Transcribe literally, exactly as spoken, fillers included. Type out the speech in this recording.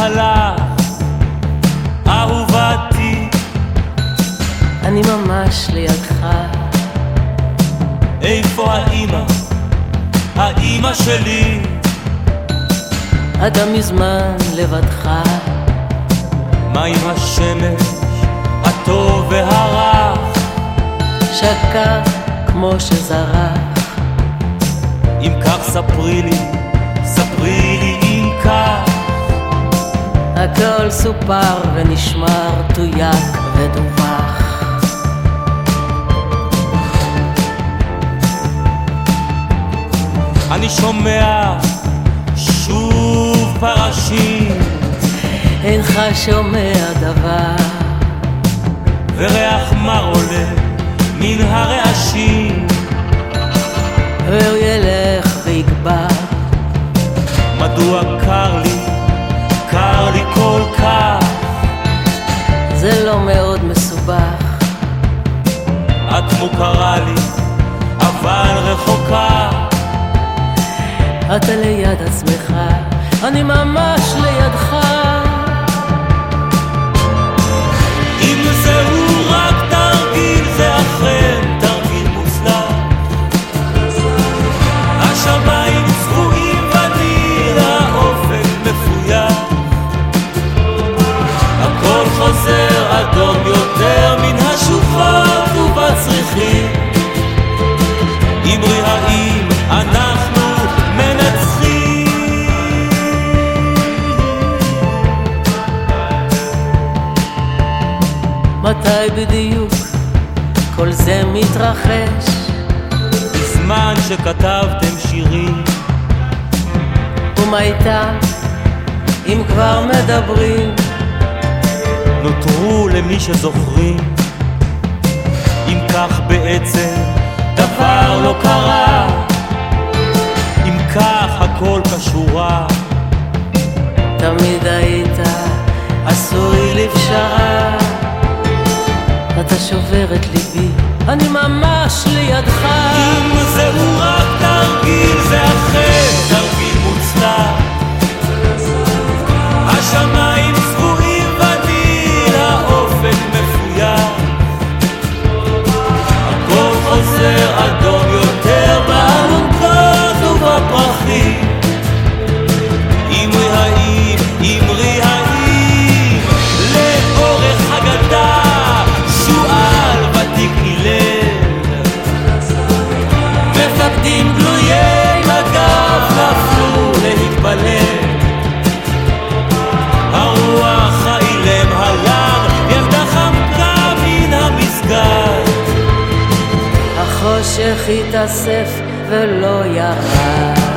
הלך, אהובתי, אני ממש לידך. איפה האמא, האמא שלי? אתה מזמן לבדך. מה עם השמש, הטוב והרך? שקע כמו שזרח. אם כך ספרי לי, ספרי לי אם כך. הכל סופר ונשמר, תויק ודווח. אני שומע שוב פרשים, אינך שומע דבר, וריח מר עולה מן הרעשים, והוא ילך ויגבר. מדוע קר לי, קר לי כל כך? זה לא מאוד מסובך. את מוכרה לי, אבל רחוקה. אתה ליד עצמך, אני ממש לידך. אם זהו רק תרגיל, זה אכן תרגיל מוצלח. השמיים צבועים ואני לאופק מפויח. הכל חוזר אדום יותר מן השוחות ובצריחים. אמרי האם אנחנו מנצחים? מתי בדיוק כל זה מתרחש? בזמן שכתבתם שירים. ומה איתם אם כבר מדברים? נותרו למי שזוכרים. אם כך בעצם דבר לא קרה, אם כך הכל קשורה. תמיד היית עשוי לפשרה. אתה שובר את ליבי, אני ממש לידך. אם זהו רק תרגיל, זה אכן תרגיל מוצלח. השמיים צבועים ואני לאופק מפויח. הכל חוזר אדום יותר באלונקות ובפרחים. אמרי האם, אמרי האם, לאורך הגדה שועל ותיק הלל. מפקדים גלויי מג"ב נפלו להתפלל. הרוח האילם הלם, ילדה חמקה מן המסגד. החושך התאסף ולא ירד.